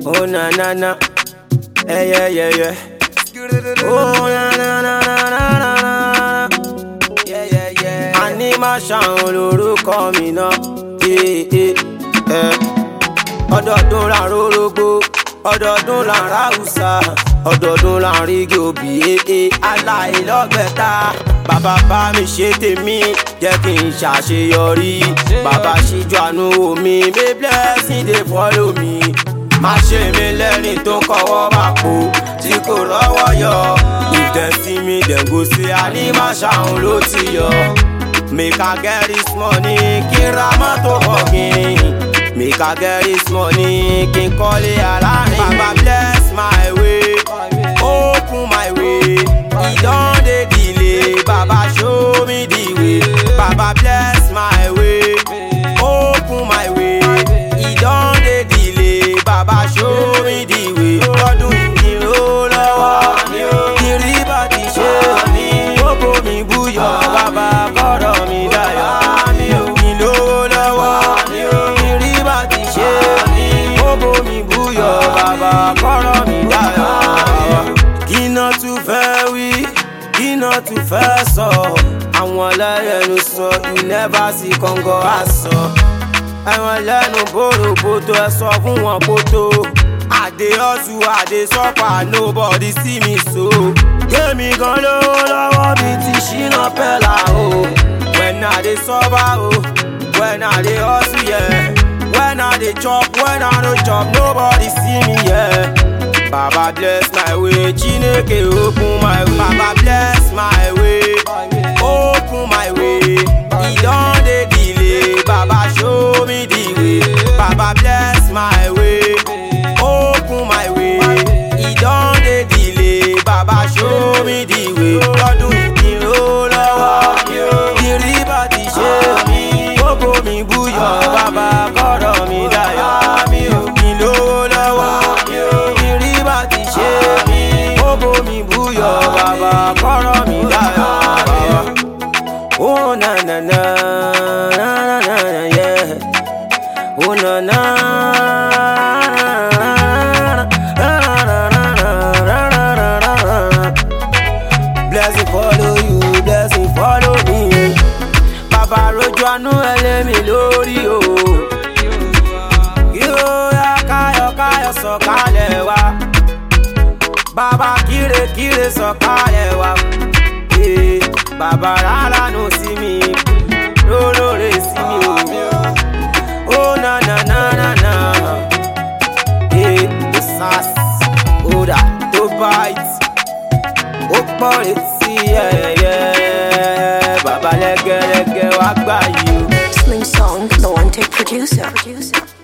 Oh na na na, yeah yeah yeah. Oh na na na na na na, yeah yeah yeah. Anima ṣàwọn lórúkọ mi náà, ọdọọdún là ń rórógbó, ọdọọdún là ń ráùsà, ọdọọdún là ń rígi òbí, aláìlọ́gbẹ̀ta. Bàbá bá mi ṣe tèmi, jẹ́ kí n ṣàṣeyọrí. Bàbá ṣíjú àánú wò mí, may blessing dey follow me. Má ṣe mi lẹ́ni tó kọ́wọ́ bá po, tí kò rọ́wọ́ yọ. If dem see me, dem go say Anima ṣàwọn ló ti yọ. Make I get this money, kí n ra mọ́tò bọ̀gìn. Make I get this money, kí n kọ́lé alárin. Baba bless my way, open my way. E don dey delay, Baba show me the way. Baba bless my way, open my way. E don dey delay, Baba show me the way. Lọ́dún yìí ló lọ́wọ́ mi ó. Kiri bá ti ṣe mí, gbogbo mi búyọ̀. Baba kọ́rọ̀ mi dayọ̀ mi ó. Kí ló lọ́wọ́ mi ó. Kiri bá ti ṣe mí, gbogbo mi búyọ̀. Baba kọ́rọ̀ mi dayọ̀. Kí náà tún fẹ́ wí, kí náà tún fẹ́ sọ. Àwọn lẹ́nu sọ, you never see kọ́ngọ́ àsọ. Àwọn lẹ́nu bòròbòtò ẹ sọ fún wọn kótó. Àdé ọ̀tún àdé sọ́pà, nobody see me so. Kémi gan lówó lọ́wọ́ mi ti ṣínà pẹ́lá o. When I dey sober o, when I dey hustle yeah. When I dey chop, when I no chop, nobody see me yeah. Baba bless my way, Chineke open my way. Baba bless my way, open my way. E don dey delay, Baba show me the way. Baba bless my way, open my way. E don dey delay, Baba show me the way. Lọ́dún yìí ló lọ́wọ́ mi ó. Kiri bá ti ṣe mí, gbogbo mi búyọ̀. Baba kọ́rọ̀ mi dayọ̀ mi ó. Kí ló lọ́wọ́ mi ó. Kiri bá ti ṣe mí, gbogbo mi búyọ̀. Baba kọ́rọ̀ mi dayọ̀ mi ó. Oh na na na na na na yeah. Oh na na. Blessing follow you, blessing follow me. Baba rojú àánú ẹlẹ́mi lórí o. Yóò yá káyọ̀ sọ̀kalẹ̀ wá. Baba kíre sọ̀kalẹ̀ wá. Baba rárá nù sí mi, lólórí sí mi o. Oh na na na na na. The sass, oda tó bite. Ó pọ̀ létí Baba lẹ́gẹ̀lẹ́gẹ̀ wá gbà yìí o. Slim Song, the one take producer.